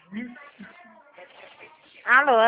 Alô?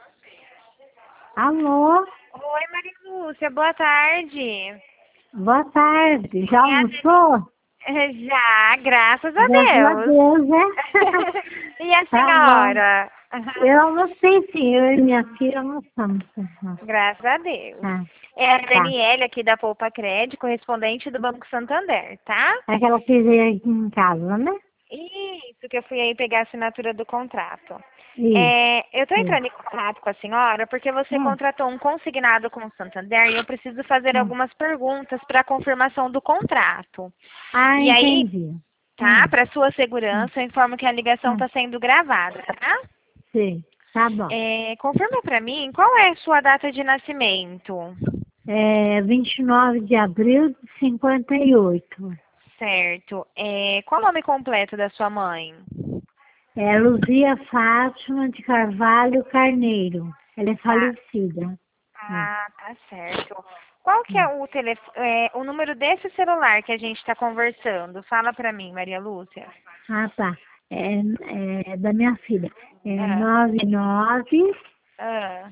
Alô? Oi, Maria Lúcia, boa tarde. Boa tarde. Já almoçou? Já, graças a Graças a Deus. Deus, né? E a Tá bom. senhora? Eu almocei sim, eu e minha filha almoçamos. Graças a Deus. Tá. É a Tá. Daniele aqui da Poupa Crédito, correspondente do Banco Santander, tá? Aquela que veio aqui em casa, né? Isso, que eu fui aí pegar a assinatura do contrato. Isso. Eu estou Isso. entrando em contato com a senhora porque você Hum, contratou um consignado com o Santander e eu preciso fazer hum. algumas perguntas para a confirmação do contrato. Ah, E aí, entendi. tá? Para sua Hum, segurança, eu informo que a ligação hum. está sendo gravada, tá? Sim, tá bom. Confirma para mim qual é a sua data de nascimento. 29 de abril de 58. Certo. Qual o nome completo da sua mãe? É Luzia Fátima de Carvalho Carneiro. Ela é Tá. falecida. É. Ah, tá certo. Qual que é o número desse celular que a gente está conversando? Fala para mim, Maria Lúcia. Ah, tá. É da minha filha. É Ah, 99 ah,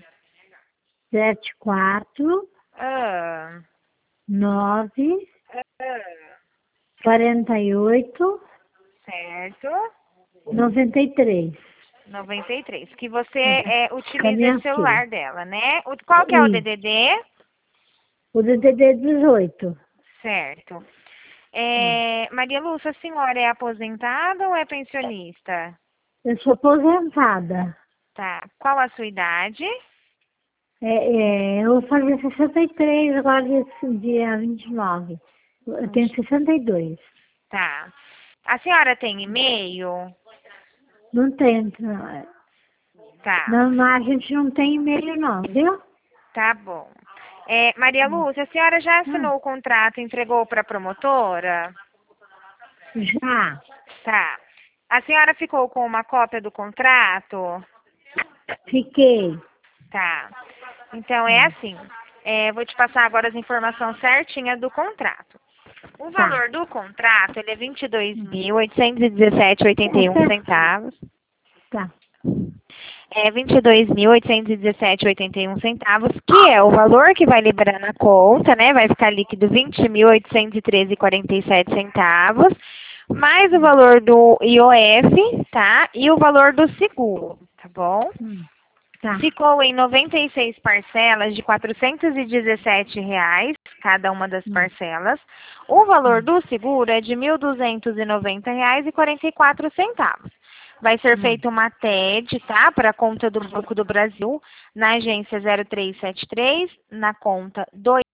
74 ah, 9 ah. 48 Certo. 93. 93. Que você Da utiliza minha esse filha. celular dela, né? Qual que é o E DDD? o DDD 18. Certo. Hum. Maria Lúcia, a senhora é aposentada ou é pensionista? Eu sou aposentada. Tá. Qual a sua idade? Eu vou fazer 63 agora dia 29. Eu tenho 62. Tá. A senhora tem e-mail? Não tem. Não, Tá. não, a gente não tem e-mail não, viu? Tá bom. Maria Lúcia, a senhora já Hum, assinou o contrato e entregou para a promotora? já. Tá. A senhora ficou com uma cópia do contrato? Fiquei. Tá. Então é Hum, assim. Vou te passar agora as informações certinhas do contrato. O tá. valor do contrato ele é vinte e dois Hum, mil oitocentos e dezessete e oitenta e um Essa, centavos. tá. É 22.817,81 centavos, que é o valor que vai liberar na conta, né? Vai ficar líquido 20.813,47 centavos, mais o valor do IOF, tá? E o valor do seguro, tá bom? Hum, tá. Ficou em 96 parcelas de R$ 417, cada uma das Hum, parcelas. O valor hum, do seguro é de R$ 1.290,44. Vai ser hum, feita uma TED, tá? Para a conta do Banco do Brasil, na agência 0373, na conta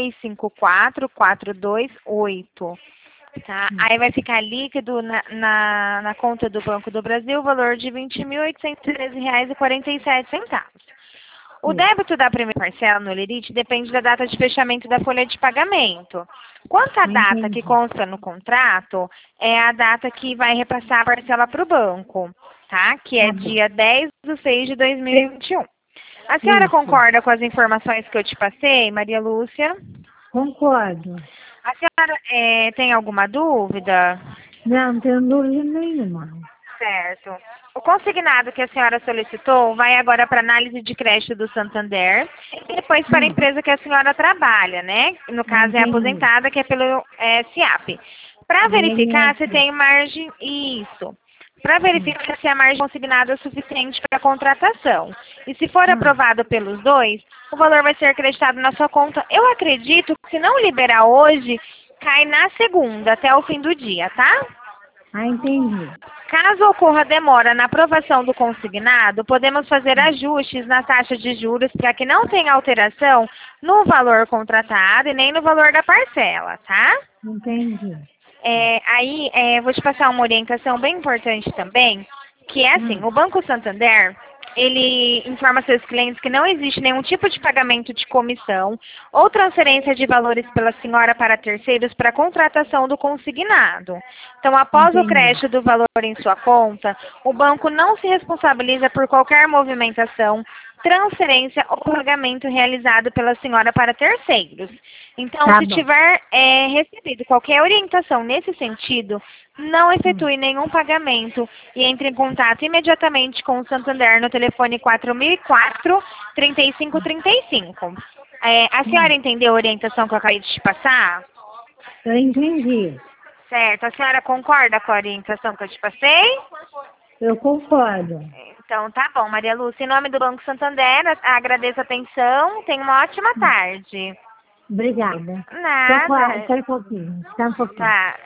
254428. Tá? hum, Aí vai ficar líquido na conta do Banco do Brasil o valor de R$ 20.813,47. O sim. débito da primeira parcela no Lerite depende da data de fechamento da folha de pagamento. Quanto à data que Entendi. consta no contrato, é a data que vai repassar a parcela para o banco, tá? Que é Tá bom. dia 10/6 de 2021. A senhora Isso. concorda com as informações que eu te passei, Maria Lúcia? Concordo. A senhora tem alguma dúvida? Não tenho dúvida nenhuma. Certo. O consignado que a senhora solicitou vai agora para análise de crédito do Santander e depois para a Hum, empresa que a senhora trabalha, né? No caso é a entendi. aposentada, que é pelo SIAP. Para verificar se INSS. tem margem, isso. Para Hum, verificar se a margem consignada é suficiente para a contratação. E se for hum. aprovado pelos dois, o valor vai ser acreditado na sua conta. Eu acredito que se não liberar hoje, cai na segunda, até o fim do dia, tá? Ah, entendi. Caso ocorra demora na aprovação do consignado, podemos fazer ajustes na taxa de juros para que não tenha alteração no valor contratado e nem no valor da parcela, tá? Entendi. Vou te passar uma orientação bem importante também, que é assim, Hum, o Banco Santander, ele informa seus clientes que não existe nenhum tipo de pagamento de comissão ou transferência de valores pela senhora para terceiros para contratação do consignado. Então, após o entendi. crédito do valor em sua conta, o banco não se responsabiliza por qualquer movimentação transferência ou pagamento realizado pela senhora para terceiros. Então, Tá se bom. tiver recebido qualquer orientação nesse sentido, não efetue nenhum pagamento e entre em contato imediatamente com o Santander no telefone 4004-3535. A senhora entendeu a orientação que eu acabei de te passar? Eu entendi. Certo. A senhora concorda com a orientação que eu te passei? Eu concordo. Então, tá bom, Maria Lúcia. Em nome do Banco Santander, agradeço a atenção. Tenha uma ótima tarde. Obrigada. Nada. Só um pouquinho. Só um pouquinho. Tá.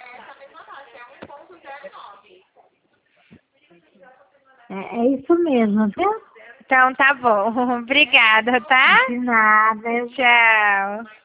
É isso mesmo, viu? Então, tá bom. Obrigada, tá? De nada. Tchau.